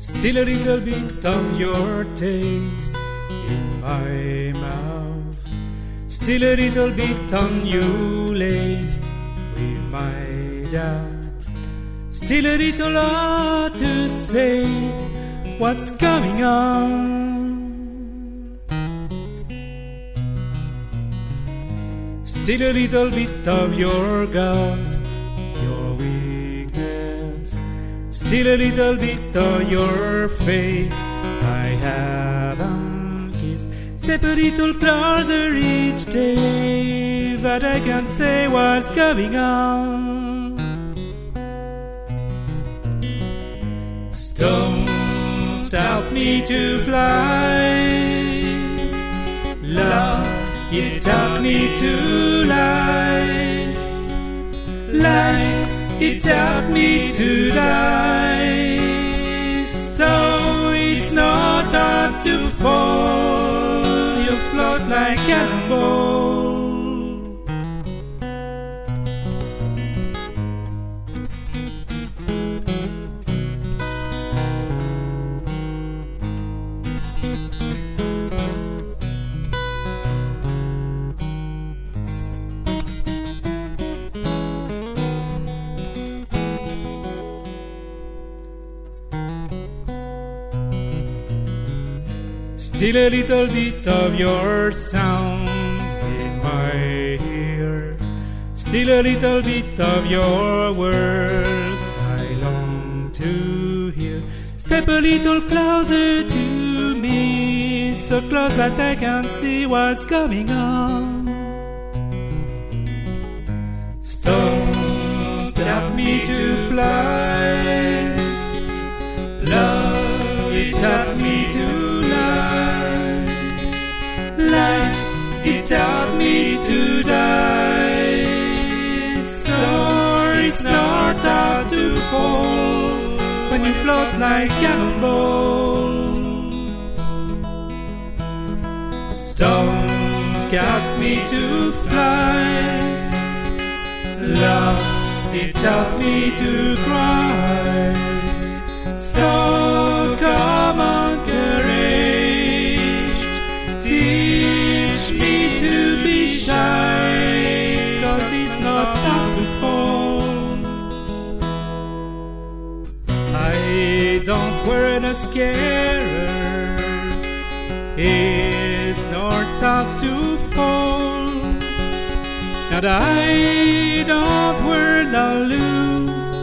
Still a little bit of your taste in my mouth. Still a little bit on you laced with my doubt. Still a little hard to say what's coming on. Still a little bit of your ghost, your weakness. Still a little bit of your face I haven't kissed. Step a little closer each day, but I can't say what's going on. Stones taught me to fly. Love, it taught me to lie. Life, it taught me to die. So it's not hard to fall. You float like a cannonball. Still a little bit of your sound in my ear. Still a little bit of your words I long to hear. Step a little closer to me, so close that I can see what's going on. Stones taught me to fly. Love, it taught me to life, it taught me to die. So it's not hard to fall when you float like cannonball. Stones got me to fly. Love, it taught me to cry. So come on, courage, teach me to be shy, 'cause it's not hard to fall. I don't wear a scarer, it's not hard to fall. And I don't wear no loose,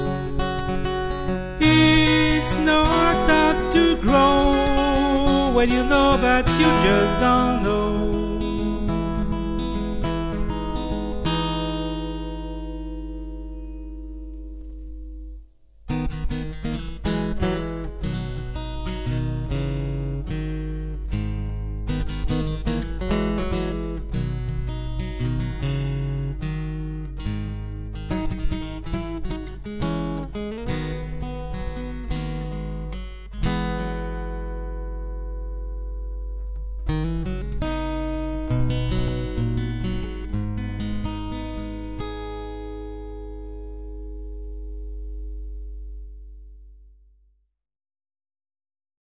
it's not hard to grow when you know that you just don't know.